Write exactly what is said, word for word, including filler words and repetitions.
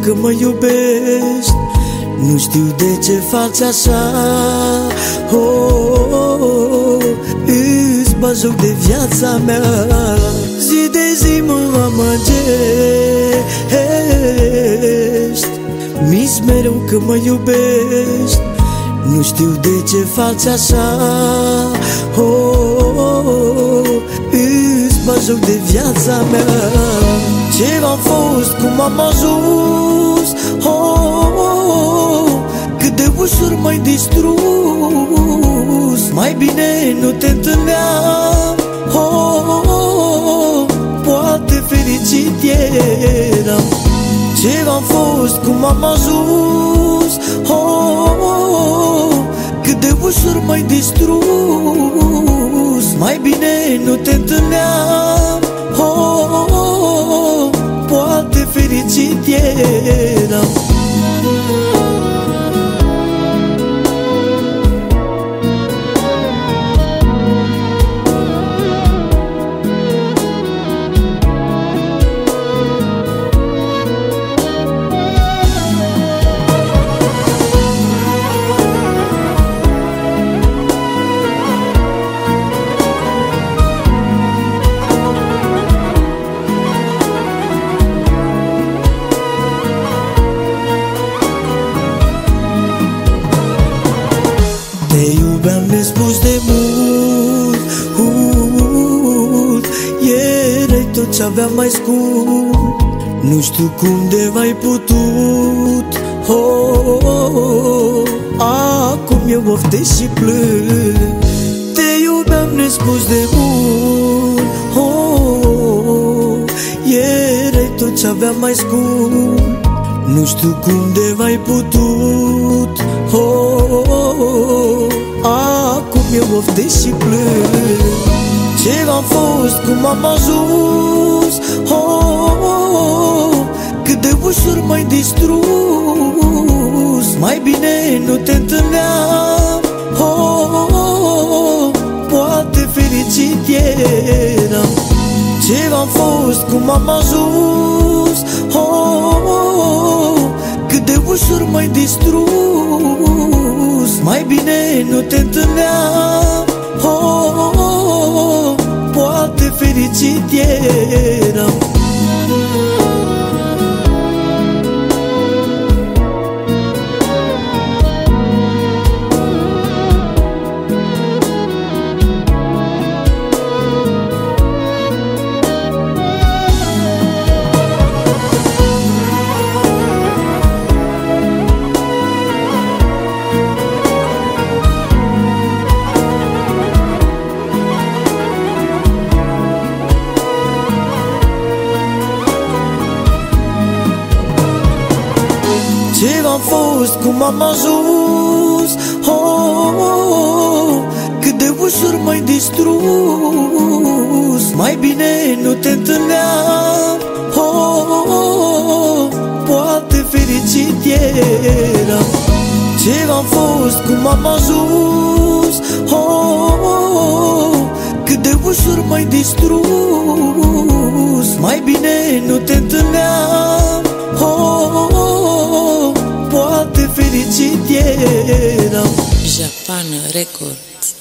că mă iubești. Nu știu de ce faci așa, oh, oh, oh. Îți bagi joc de viața mea. Zi de zi mă amăgești. Mi-s mereu că mă iubești. Nu știu de ce faci așa, oh, oh, oh. Îți bagi joc de viața mea. Ce am fost, cum am ajuns, oh, oh, oh. Cât de ușor m-ai distrus. Mai bine nu te întâlneam, oh, oh, oh. Poate fericit eram. Ce am fost, cum am ajuns, oh, oh, oh. Cât de ușor m-ai distrus. Mai bine nu te întâlneam, oh, oh, oh. Poate fericit eram. Te iubeam nespus de mult, mult. Erai tot ce-aveam mai scurt. Nu știu cum de v-ai putut, oh, oh, oh. Acum eu oftez și plâng. Te iubeam nespus de mult, oh, oh. Erai tot ce-aveam mai scurt. Nu știu cum de v-ai putut, oh, oh, oh. Acum eu oftez și plâng. Ce am fost, cum am ajuns, oh, oh, oh. Cât de ușor m-ai distrus. Mai bine nu te întâlneam, oh, oh, oh. Poate fericit eram. Ce am fost, cum am ajuns, oh, oh, oh. Cât de ușor m-ai distrus. Mai bine nu te întâlneam, oh, oh, oh. Poate fericit eram. Ce am fost, cum am ajuns, oh, oh, oh. Cât de ușor m-ai distrus. Mai bine nu te întâlneam, oh, oh, oh. Poate fericit eram. Ce am fost, cum am ajuns, oh, oh, oh. Cât de ușor m-ai distrus. Mai bine nu te întâlneam, oh, oh, oh. Poate fericit eram. Japan Records.